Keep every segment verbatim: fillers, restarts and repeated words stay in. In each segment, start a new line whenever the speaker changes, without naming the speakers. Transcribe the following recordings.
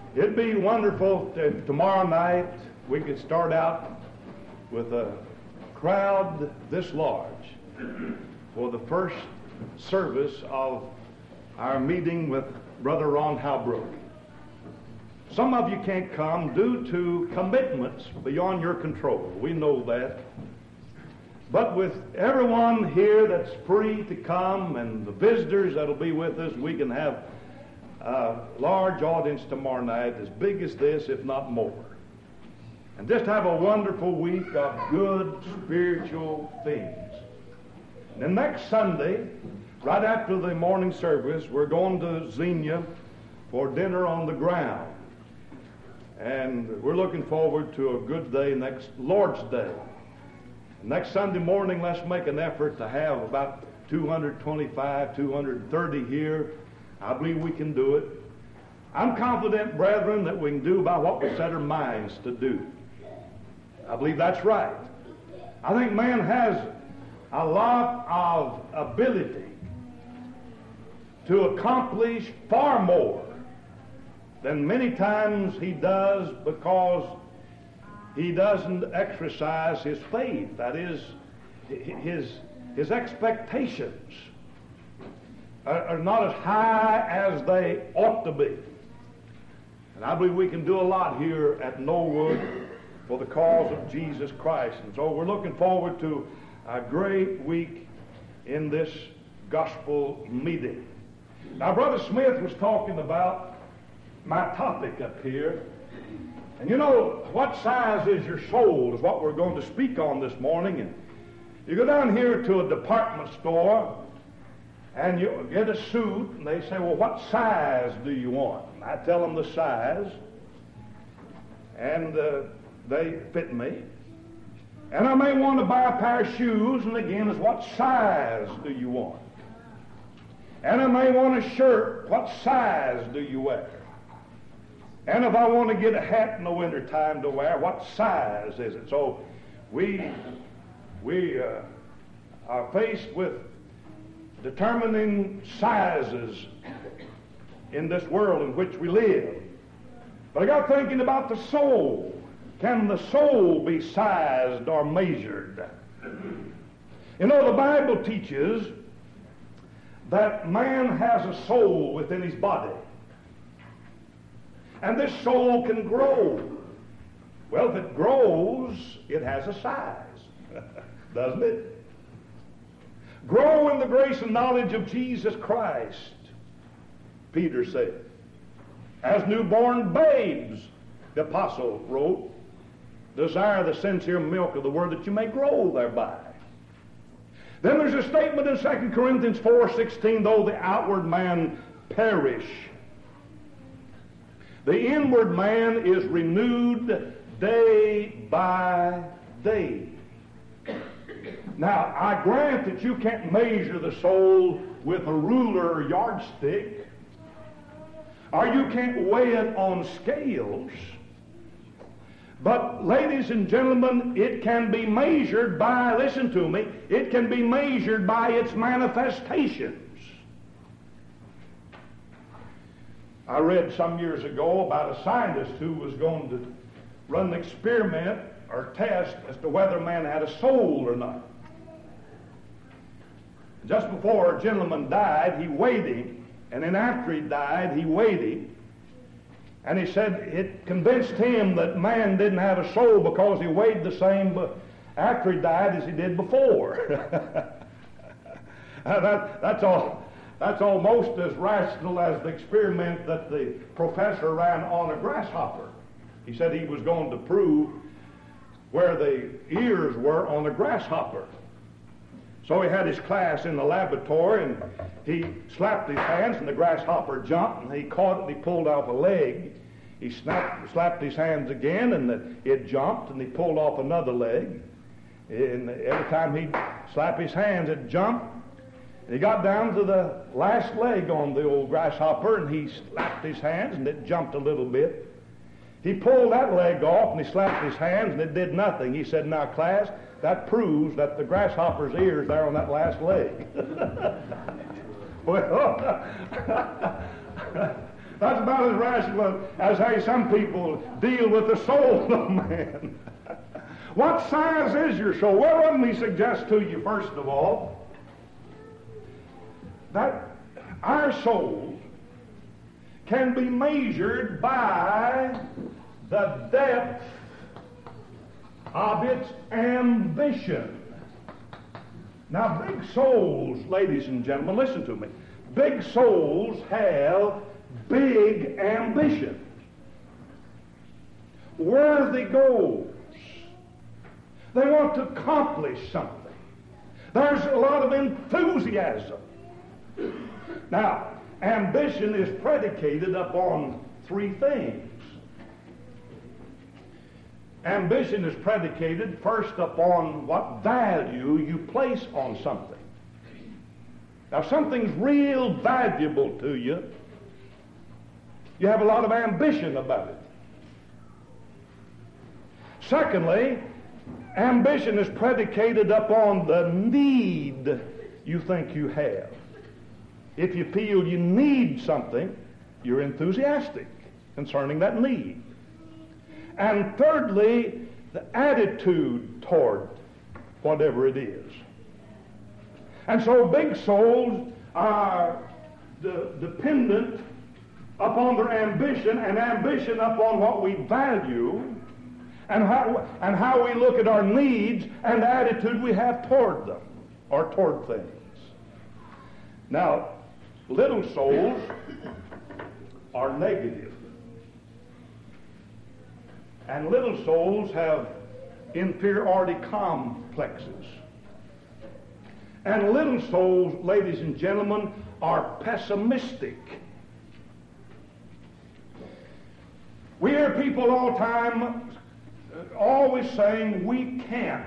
It'd be wonderful if tomorrow night we could start out with a crowd this large for the first service of our meeting with Brother Ron Halbrook. Some of you can't come due to commitments beyond your control. We know that. But with everyone here that's free to come and the visitors that'll be with us, we can have a large audience tomorrow night, as big as this, if not more. And just have a wonderful week of good spiritual things. And then next Sunday, right after the morning service, we're going to Xenia for dinner on the ground. And we're looking forward to a good day next Lord's Day. Next Sunday morning, let's make an effort to have about two hundred twenty-five, two hundred thirty here. I believe we can do it. I'm confident, brethren, that we can do about what we set our minds to do. I believe that's right. I think man has a lot of ability to accomplish far more than many times he does because he doesn't exercise his faith. That is, his, his expectations are, are not as high as they ought to be. And I believe we can do a lot here at Knollwood for the cause of Jesus Christ. And so we're looking forward to a great week in this gospel meeting. Now, Brother Smith was talking about my topic up here. And you know, what size is your soul is what we're going to speak on this morning. And you go down here to a department store and you get a suit and they say, well, what size do you want? And I tell them the size and uh, they fit me. And I may want to buy a pair of shoes, and again is what size do you want? And I may want a shirt, what size do you wear? And if I want to get a hat in the wintertime to wear, what size is it? So we, we uh, are faced with determining sizes in this world in which we live. But I got thinking about the soul. Can the soul be sized or measured? You know, the Bible teaches that man has a soul within his body. And this soul can grow. Well, if it grows, it has a size, doesn't it? Grow in the grace and knowledge of Jesus Christ, Peter said. As newborn babes, the apostle wrote, desire the sincere milk of the word that you may grow thereby. Then there's a statement in Second Corinthians four sixteen, though the outward man perish, the inward man is renewed day by day. Now, I grant that you can't measure the soul with a ruler or yardstick, or you can't weigh it on scales. But, ladies and gentlemen, it can be measured by, listen to me, it can be measured by its manifestations. I read some years ago about a scientist who was going to run an experiment or test as to whether man had a soul or not. Just before a gentleman died, he weighed him, and then after he died, he weighed him. And he said it convinced him that man didn't have a soul because he weighed the same after he died as he did before. that, that's all. That's almost as rational as the experiment that the professor ran on a grasshopper. He said he was going to prove where the ears were on a grasshopper. So he had his class in the laboratory, and he slapped his hands, and the grasshopper jumped, and he caught it, and he pulled off a leg. He snapped, slapped his hands again, and the, it jumped, and he pulled off another leg. And every time he'd slap his hands, it jumped. And he got down to the last leg on the old grasshopper, and he slapped his hands, and it jumped a little bit. He pulled that leg off, and he slapped his hands, and it did nothing. He said, now, class, that proves that the grasshopper's ears there on that last leg. Well, That's about as rational as how some people deal with the soul of man. What size is your soul? Well, let me suggest to you, first of all, that our soul can be measured by the depth of its ambition. Now, big souls, ladies and gentlemen, listen to me. Big souls have big ambition, worthy goals. They want to accomplish something. There's a lot of enthusiasm. Now, ambition is predicated upon three things. Ambition is predicated first upon what value you place on something. Now, if something's real valuable to you, you have a lot of ambition about it. Secondly, ambition is predicated upon the need you think you have. If you feel you need something, you're enthusiastic concerning that need. And thirdly, the attitude toward whatever it is. And so big souls are de- dependent upon their ambition, and ambition upon what we value, and how, and how we look at our needs and the attitude we have toward them, or toward things. Now, little souls are negative. And little souls have inferiority complexes. And little souls, ladies and gentlemen, are pessimistic. We hear people all the time always saying, we can't.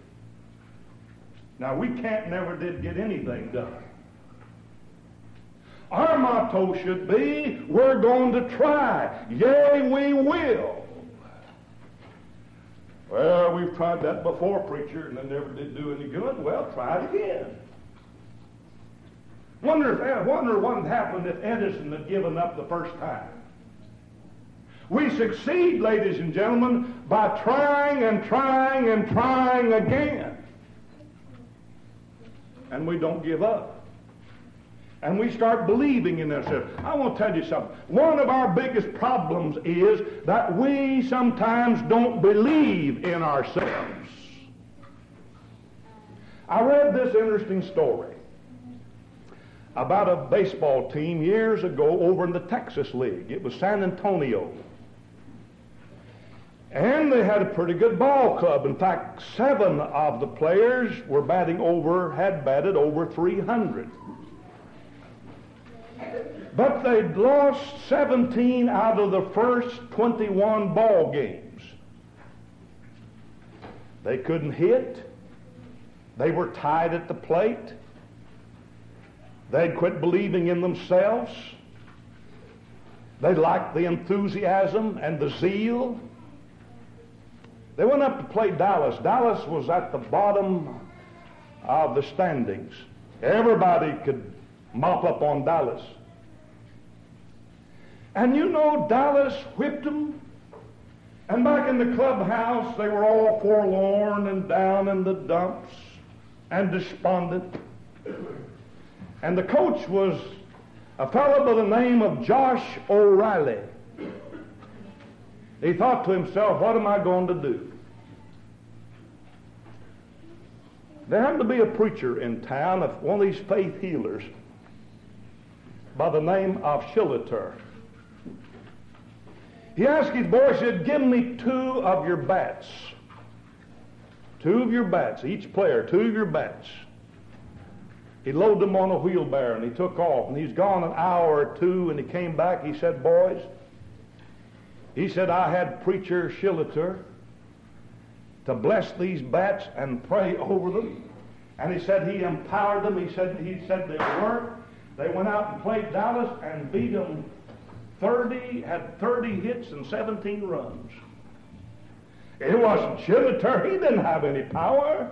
Now, we can't never did get anything done. Our motto should be, we're going to try. Yea, we will. Well, we've tried that before, preacher, and it never did do any good. Well, try it again. Wonder if, wonder what had happened if Edison had given up the first time. We succeed, ladies and gentlemen, by trying and trying and trying again. And we don't give up. And we start believing in ourselves. I want to tell you something. One of our biggest problems is that we sometimes don't believe in ourselves. I read this interesting story about a baseball team years ago over in the Texas League. It was San Antonio. And they had a pretty good ball club. In fact, seven of the players were batting over, had batted over three hundred. But they'd lost seventeen out of the first twenty-one ball games. They couldn't hit. They were tied at the plate. They'd quit believing in themselves. They lacked the enthusiasm and the zeal. They went up to play Dallas. Dallas was at the bottom of the standings. Everybody could mop up on Dallas. And you know, Dallas whipped them. And back in the clubhouse, they were all forlorn and down in the dumps and despondent. And the coach was a fellow by the name of Josh O'Reilly. He thought to himself, what am I going to do? There happened to be a preacher in town, of one of these faith healers, by the name of Shilliter. He asked his boy, he said, give me two of your bats. Two of your bats, each player, two of your bats. He loaded them on a wheelbarrow and he took off, and he's gone an hour or two, and he came back. He said, boys, he said, I had preacher Shilliter to bless these bats and pray over them. And he said he empowered them. He said he said they worked. They went out and played Dallas and beat them thirty, had thirty hits and seventeen runs. It wasn't Shilliter. He didn't have any power.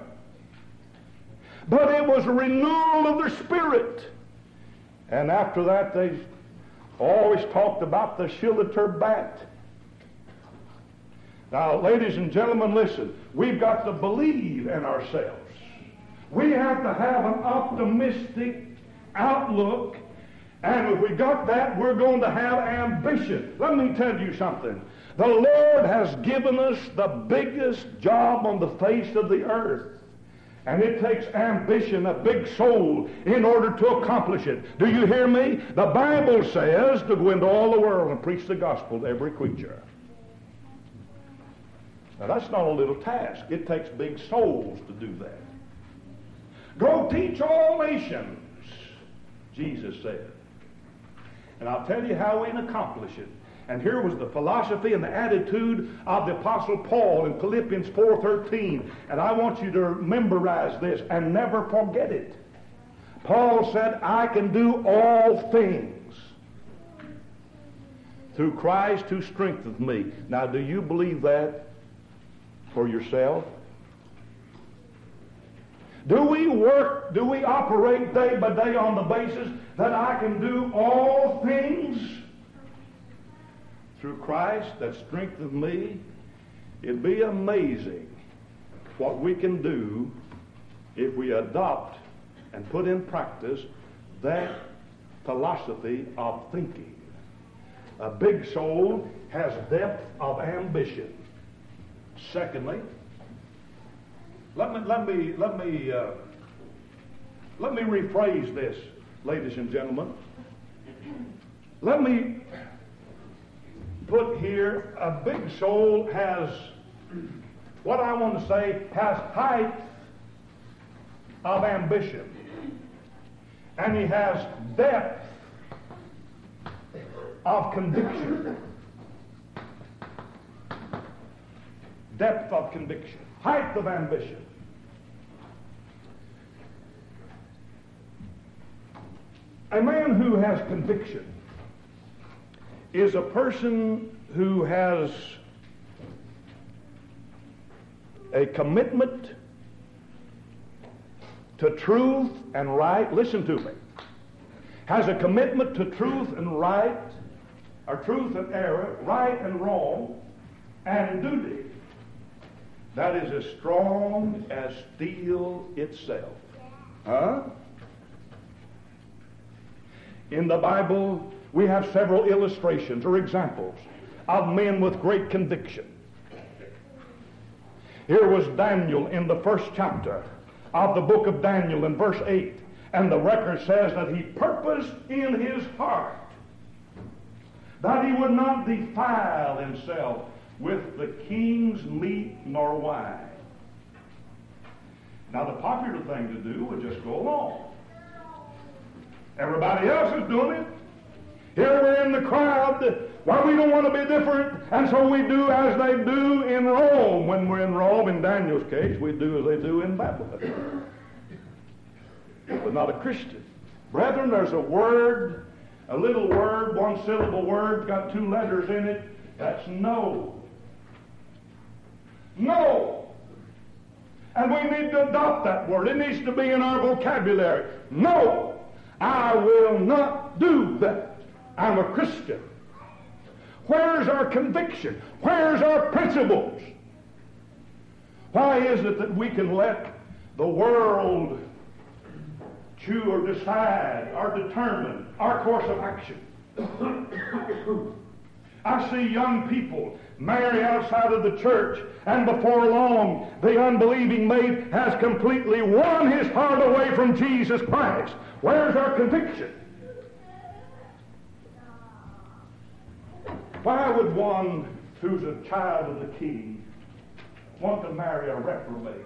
But it was a renewal of their spirit. And after that, they Always talked about the Shilliter bat. Now, ladies and gentlemen, listen. We've got to believe in ourselves. We have to have an optimistic outlook. And if we got that, we're going to have ambition. Let me tell you something. The Lord has given us the biggest job on the face of the earth. And it takes ambition, a big soul, in order to accomplish it. Do you hear me? The Bible says to go into all the world and preach the gospel to every creature. Now that's not a little task. It takes big souls to do that. Go teach all nations, Jesus said. And I'll tell you how we can accomplish it. And here was the philosophy and the attitude of the Apostle Paul in Philippians four thirteen. And I want you to memorize this and never forget it. Paul said, I can do all things through Christ who strengtheneth me. Now, do you believe that for yourself? Do we work, do we operate day by day on the basis that I can do all things through Christ that strengtheneth me? It'd be amazing what we can do if we adopt and put in practice that philosophy of thinking. A big soul has depth of ambition. Secondly, let me let me let me uh, let me rephrase this, ladies and gentlemen. Let me put here, a big soul has, what I want to say, has height of ambition. And he has depth of conviction. Depth of conviction. Height of ambition. A man who has conviction is a person who has a commitment to truth and right. Listen to me. Has a commitment to truth and right, or truth and error, right and wrong, and duty that is as strong as steel itself. Huh? In the Bible, we have several illustrations or examples of men with great conviction. Here was Daniel in the first chapter of the book of Daniel in verse eight. And the record says that he purposed in his heart that he would not defile himself with the king's meat nor wine. Now the popular thing to do would just go along. Everybody else is doing it. Here we're in the crowd. Well, we don't want to be different, and so we do as they do in Rome. When we're in Rome, in Daniel's case, we do as they do in Babylon. But not a Christian. Brethren, there's a word, a little word, one syllable word, got two letters in it. That's no. No. And we need to adopt that word. It needs to be in our vocabulary. No. I will not do that. I'm a Christian. Where's our conviction? Where's our principles? Why is it that we can let the world chew or decide or determine our course of action? I see young people marry outside of the church, and before long the unbelieving mate has completely won his heart away from Jesus Christ. Where's our conviction? Why would one who's a child of the king want to marry a reprobate?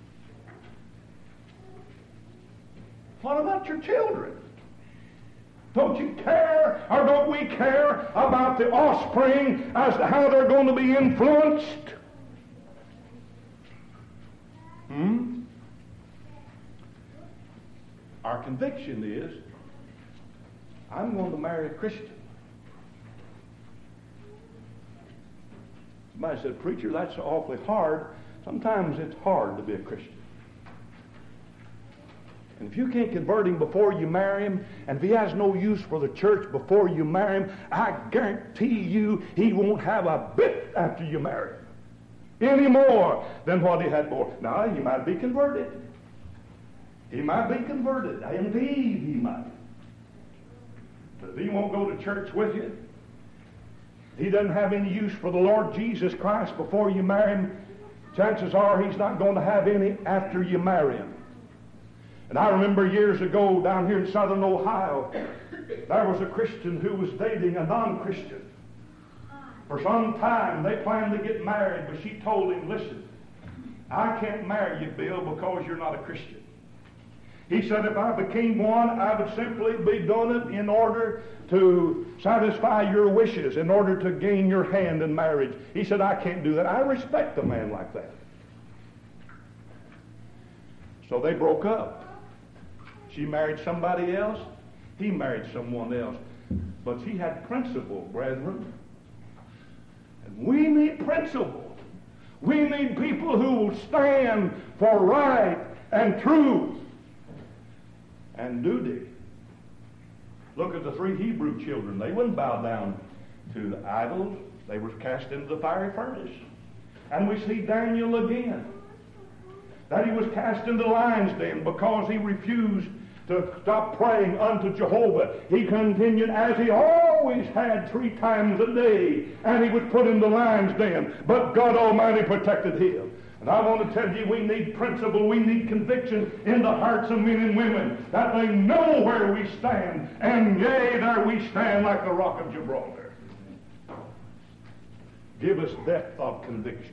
What about your children? Don't you care, or don't we care about the offspring as to how they're going to be influenced? Hmm? Our conviction is, I'm going to marry a Christian. Somebody said, preacher, that's awfully hard. Sometimes it's hard to be a Christian. And if you can't convert him before you marry him, and if he has no use for the church before you marry him, I guarantee you he won't have a bit after you marry him. Any more than what he had before. Now, he might be converted. He might be converted. Indeed, he might. But if he won't go to church with you, he doesn't have any use for the Lord Jesus Christ before you marry him, chances are he's not going to have any after you marry him. And I remember years ago down here in southern Ohio, there was a Christian who was dating a non-Christian. For some time they planned to get married, but she told him, listen, I can't marry you, Bill, because you're not a Christian. He said, if I became one, I would simply be doing it in order to satisfy your wishes, in order to gain your hand in marriage. He said, I can't do that. I respect a man like that. So they broke up. She married somebody else. He married someone else. But she had principle, brethren. And we need principle. We need people who will stand for right and truth and duty. Look at the three Hebrew children. They wouldn't bow down to the idols. They were cast into the fiery furnace. And we see Daniel again, that he was cast into the lion's den because he refused to stop praying unto Jehovah. He continued as he always had three times a day, and he was put in the lion's den. But God Almighty protected him. And I want to tell you, we need principle, we need conviction in the hearts of men and women, that they know where we stand, and yea, there we stand like the rock of Gibraltar. Give us depth of conviction.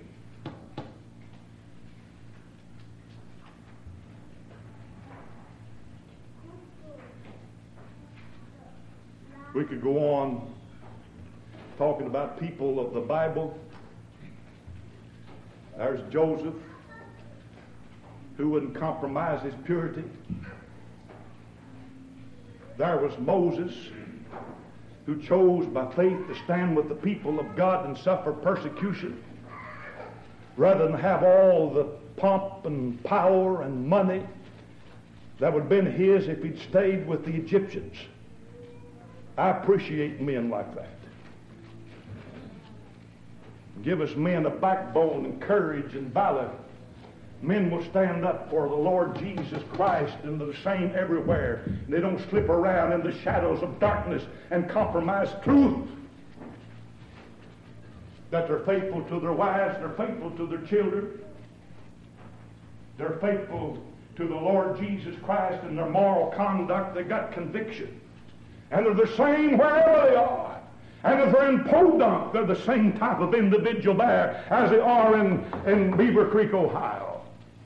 We could go on talking about people of the Bible. There's Joseph, who wouldn't compromise his purity. There was Moses, who chose by faith to stand with the people of God and suffer persecution, rather than have all the pomp and power and money that would have been his if he'd stayed with the Egyptians. I appreciate men like that. Give us men of backbone and courage and valor. Men will stand up for the Lord Jesus Christ, and they're the same everywhere. And they don't slip around in the shadows of darkness and compromise truth. That they're faithful to their wives, they're faithful to their children. They're faithful to the Lord Jesus Christ in their moral conduct. They got conviction. And they're the same wherever they are. And if they're in Podunk, they're the same type of individual there as they are in, in Beaver Creek, Ohio.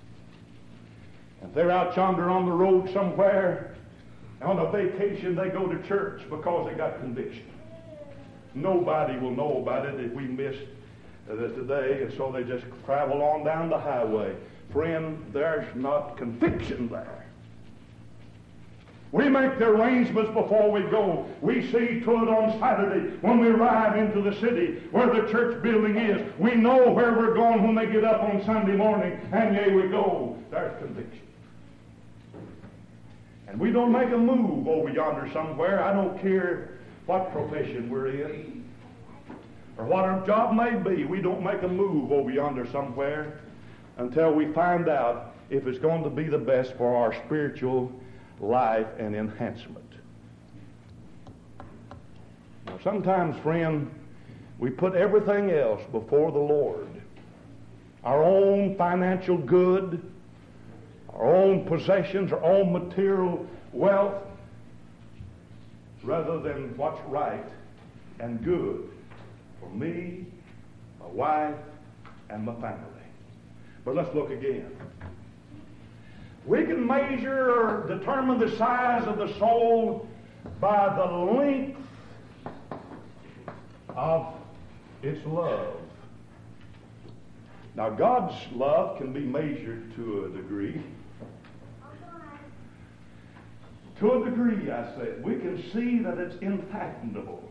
If they're out yonder on the road somewhere, on a vacation, they go to church because they got conviction. Nobody will know about it if we missed uh, today, and so they just travel on down the highway. Friend, there's not conviction there. We make the arrangements before we go. We see to it on Saturday when we arrive into the city where the church building is. We know where we're going when they get up on Sunday morning, and yea, we go. There's conviction. And we don't make a move over yonder somewhere. I don't care what profession we're in or what our job may be. We don't make a move over yonder somewhere until we find out if it's going to be the best for our spiritual life and enhancement. Now, sometimes, friend, we put everything else before the Lord. Our own financial good, our own possessions, our own material wealth, rather than what's right and good for me, my wife, and my family. But let's look again. We can measure or determine the size of the soul by the length of its love. Now, God's love can be measured to a degree. To a degree, I said. We can see that it's unfathomable.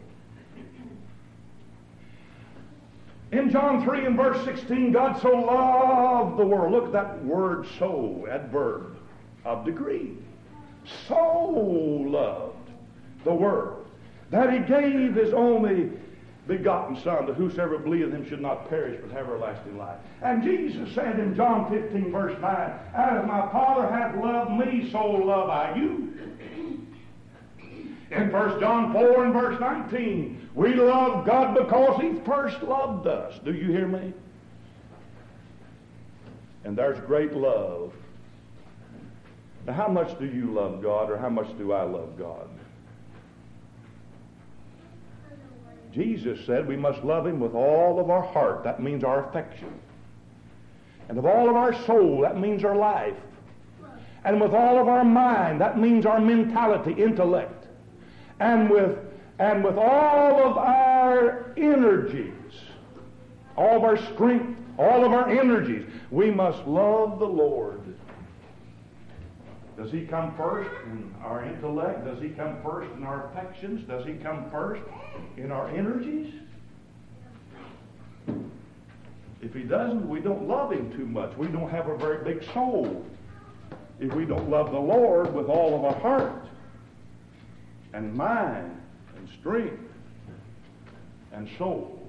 In John three and verse sixteen, God so loved the world. Look at that word so, that verb of degree. so loved the world that he gave his only begotten Son, that whosoever believeth him should not perish but have everlasting life. And Jesus said in John fifteen, verse nine, as my Father hath loved me, so love I you. In First John four and verse nineteen, we love God because he first loved us. Do you hear me? And there's great love. Now, how much do you love God, or how much do I love God? Jesus said we must love him with all of our heart. That means our affection. And of all of our soul. That means our life. And with all of our mind. That means our mentality, intellect. And with, and with all of our energies, all of our strength, all of our energies, we must love the Lord. Does he come first in our intellect? Does he come first in our affections? Does he come first in our energies? If he doesn't, we don't love him too much. We don't have a very big soul. If we don't love the Lord with all of our heart and mind and strength and soul.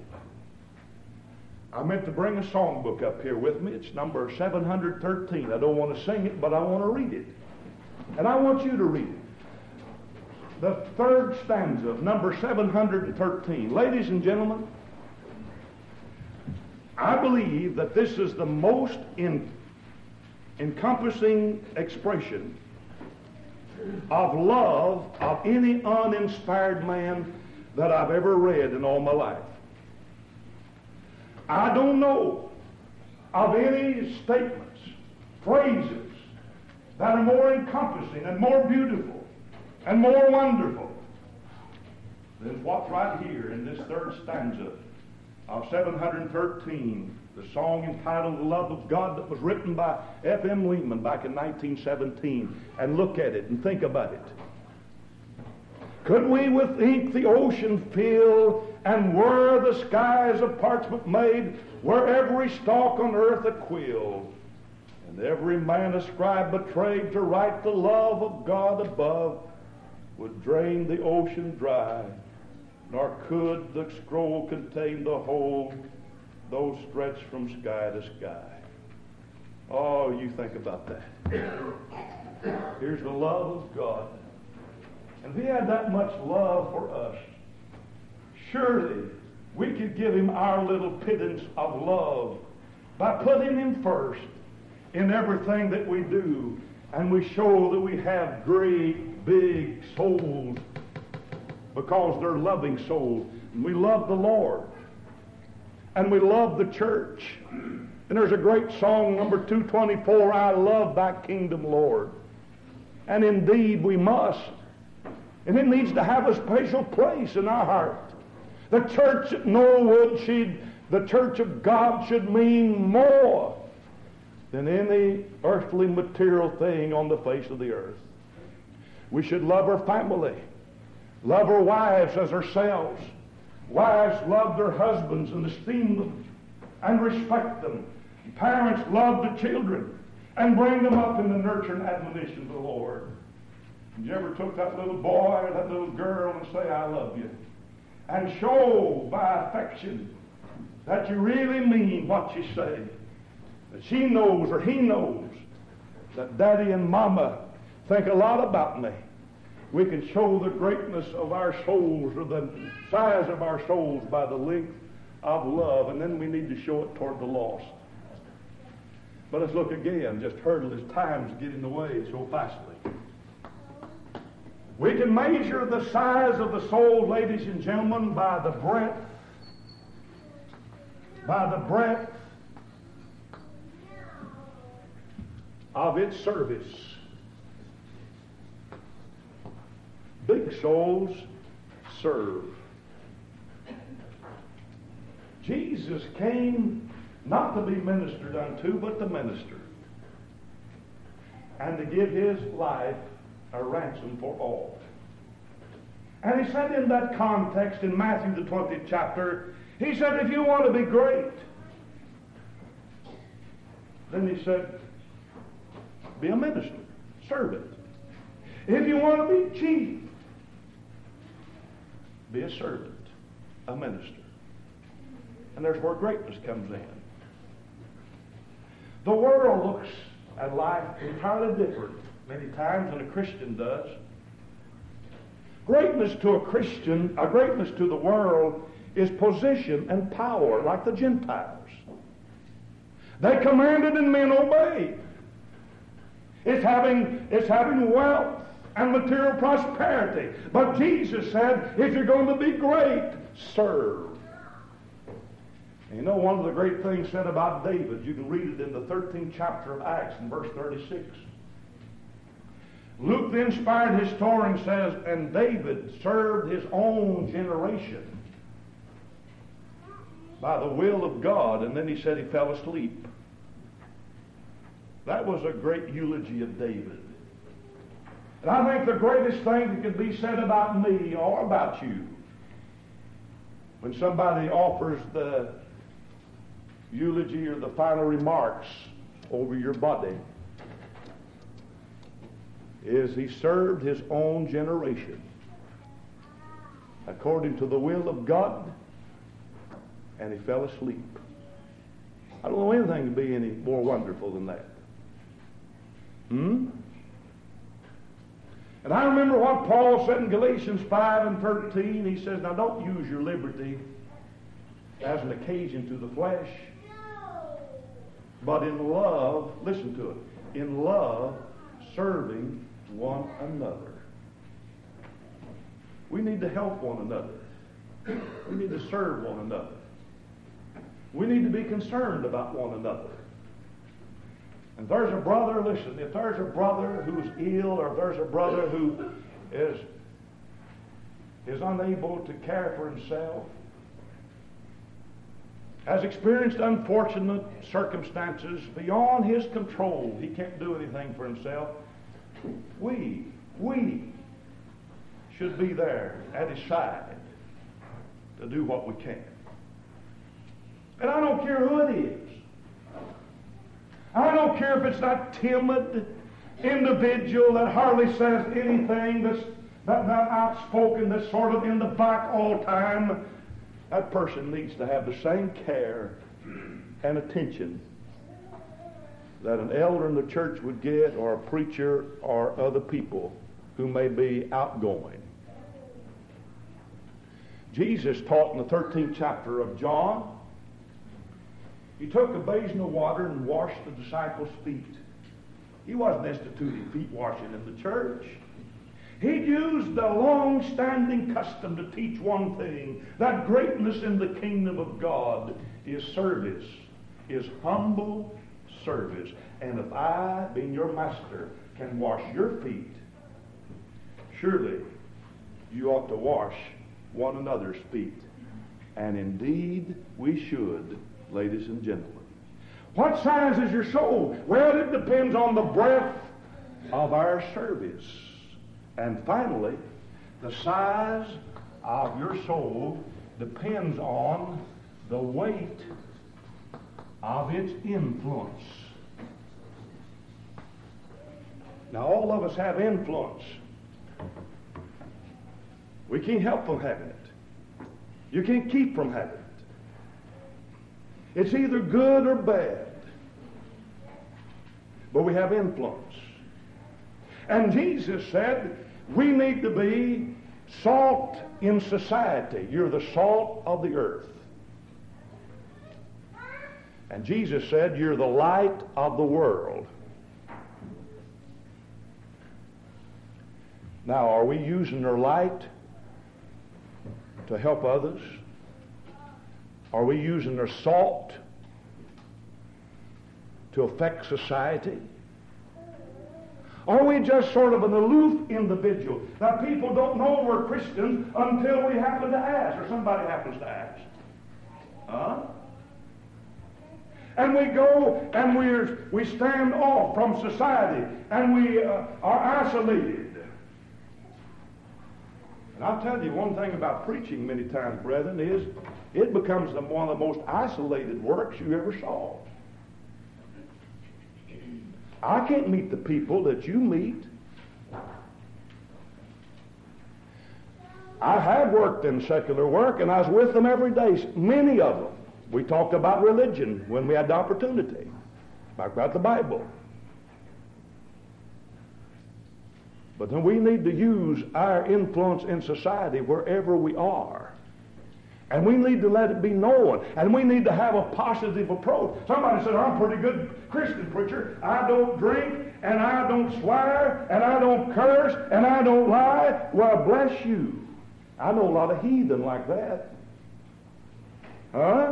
I meant to bring a songbook up here with me. It's number seven hundred thirteen. I don't want to sing it, but I want to read it. And I want you to read it. The third stanza of number seven hundred thirteen. Ladies and gentlemen, I believe that this is the most in, encompassing expression of love of any uninspired man that I've ever read in all my life. I don't know of any statements, phrases, that are more encompassing and more beautiful and more wonderful than what's right here in this third stanza of seven hundred thirteen, the song entitled The Love of God, that was written by F M Lehman back in nineteen seventeen. And look at it and think about it. Could we with ink the ocean fill, and were the skies of parchment made, were every stalk on earth a quill, and every man a scribe betrayed to write the love of God above, would drain the ocean dry, nor could the scroll contain the whole, though stretched from sky to sky. Oh, you think about that. Here's the love of God. And if he had that much love for us, surely we could give him our little pittance of love by putting him first in everything that we do, and we show that we have great big souls because they're loving souls. And we love the Lord, and we love the church. And there's a great song, number two twenty-four, I love thy kingdom, Lord. And indeed we must. And it needs to have a special place in our heart. The church at Norwood, should, the church of God, should mean more than any earthly material thing on the face of the earth. We should love our family, love our wives as ourselves. Wives love their husbands and esteem them and respect them. Parents love the children and bring them up in the nurture and admonition of the Lord. Did you ever took that little boy or that little girl and say, I love you? And show by affection that you really mean what you say. That she knows or he knows that daddy and mama think a lot about me. We can show the greatness of our souls or the size of our souls by the length of love, and then we need to show it toward the lost. But let's look again, just hurdle as times get in the way so fastly. We can measure the size of the soul, ladies and gentlemen, by the breadth, by the breadth of its service. Big souls serve. Jesus came not to be ministered unto, but to minister, and to give his life a ransom for all. And he said in that context in Matthew the twentieth chapter, he said, if you want to be great, then he said, be a minister, serve it. If you want to be chief, be a servant, a minister. And there's where greatness comes in. The world looks at life entirely different many times than a Christian does. Greatness to a Christian, a greatness to the world, is position and power, like the Gentiles. They commanded and men obeyed. It's having, it's having wealth and material prosperity. But Jesus said, if you're going to be great, serve. And you know, one of the great things said about David, you can read it in the thirteenth chapter of Acts in verse thirty-six. Luke, the inspired historian, says, and David served his own generation by the will of God, and then he said he fell asleep. That was a great eulogy of David. And I think the greatest thing that could be said about me or about you, when somebody offers the eulogy or the final remarks over your body, is he served his own generation according to the will of God, and he fell asleep. I don't know anything to be any more wonderful than that. Hmm? And I remember what Paul said in Galatians five and thirteen. He says, now don't use your liberty as an occasion to the flesh, but in love, listen to it, in love, serving one another. We need to help one another. We need to serve one another. We need to be concerned about one another. And if there's a brother, listen, if there's a brother who's ill, or if there's a brother who is, is unable to care for himself, has experienced unfortunate circumstances beyond his control, he can't do anything for himself, we, we should be there at his side to do what we can. And I don't care who it is. I don't care if it's that timid individual that hardly says anything, that's that, that outspoken, that's sort of in the back all the time. That person needs to have the same care and attention that an elder in the church would get, or a preacher, or other people who may be outgoing. Jesus taught in the thirteenth chapter of John. He took a basin of water and washed the disciples' feet. He wasn't instituting feet washing in the church. He used the long-standing custom to teach one thing, that greatness in the kingdom of God is service, is humble service. And if I, being your master, can wash your feet, surely you ought to wash one another's feet. And indeed we should, ladies and gentlemen. What size is your soul? Well, it depends on the breadth of our service. And finally, the size of your soul depends on the weight of its influence. Now, all of us have influence. We can't help from having it. You can't keep from having it. It's either good or bad. But we have influence. And Jesus said, we need to be salt in society. You're the salt of the earth. And Jesus said, you're the light of the world. Now, are we using our light to help others? Are we using their salt to affect society? Are we just sort of an aloof individual that people don't know we're Christians until we happen to ask, or somebody happens to ask? Huh? And we go and we're, we stand off from society, and we uh, are isolated. And I'll tell you one thing about preaching many times, brethren, is it becomes the, one of the most isolated works you ever saw. I can't meet the people that you meet. I had worked in secular work, and I was with them every day, many of them. We talked about religion when we had the opportunity, talked about the Bible. But then we need to use our influence in society wherever we are. And we need to let it be known. And we need to have a positive approach. Somebody said, I'm a pretty good Christian preacher. I don't drink, and I don't swear, and I don't curse, and I don't lie. Well, bless you. I know a lot of heathen like that. Huh?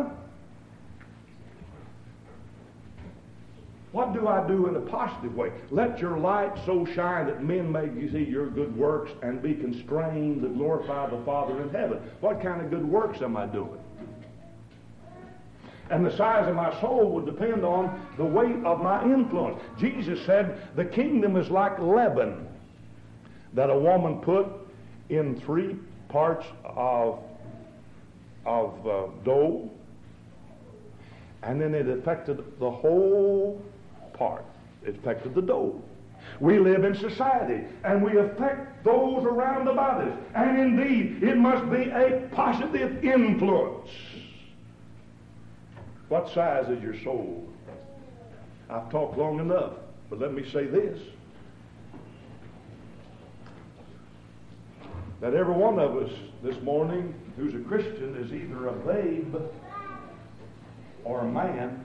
What do I do in a positive way? Let your light so shine that men may see your good works and be constrained to glorify the Father in heaven. What kind of good works am I doing? And the size of my soul would depend on the weight of my influence. Jesus said the kingdom is like leaven that a woman put in three parts of, of uh, dough, and then it affected the whole part. It affected the dough. We live in society, and we affect those around about us. And indeed, it must be a positive influence. What size is your soul? I've talked long enough, but let me say this. That every one of us this morning who's a Christian is either a babe or a man.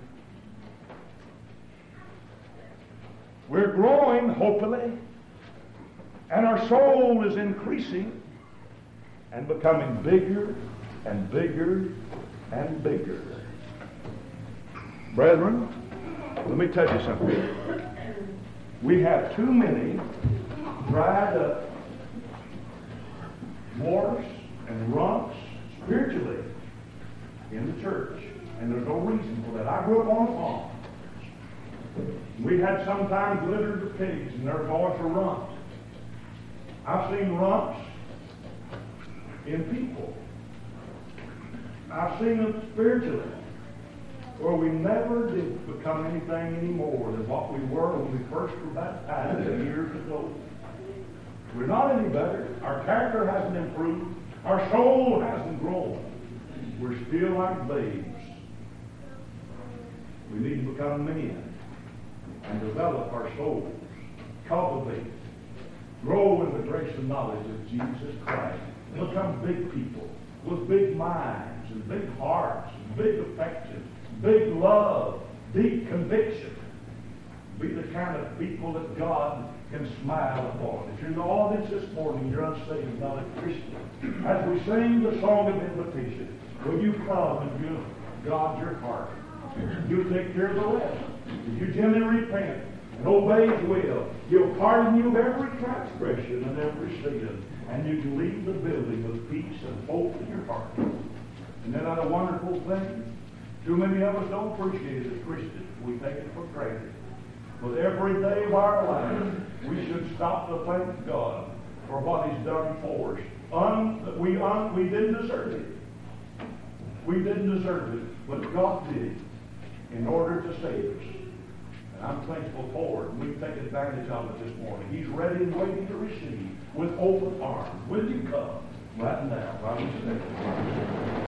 We're growing, hopefully, and our soul is increasing and becoming bigger and bigger and bigger. Brethren, let me tell you something. We have too many dried up warts and rumps spiritually in the church, and there's no reason for that. I grew up on a farm. We had sometimes litters of pigs, and their voice were rumps. I've seen rumps in people. I've seen them spiritually, where we never did become anything any more than what we were when we first were baptized years ago. We're not any better. Our character hasn't improved. Our soul hasn't grown. We're still like babes. We need to become men and develop our souls, cultivate, grow in the grace and knowledge of Jesus Christ, become big people with big minds and big hearts and big affection, big love, deep conviction. Be the kind of people that God can smile upon. If you're in the audience this morning, you're unsaved, not a Christian. As we sing the song of invitation, will you come and give God your heart? You'll take care of the rest. If you gently repent and obey His will, He'll pardon you of every transgression and every sin, and you can leave the building with peace and hope in your heart. Isn't that a wonderful thing? Too many of us don't appreciate it as Christians. We take it for granted. But every day of our life, we should stop to thank God for what He's done for us. Un, we, un, we didn't deserve it. We didn't deserve it, but God did in order to save us. And I'm thankful for it, and we take advantage of it this morning. He's ready and waiting to receive with open arms. Will you come right now while we stand?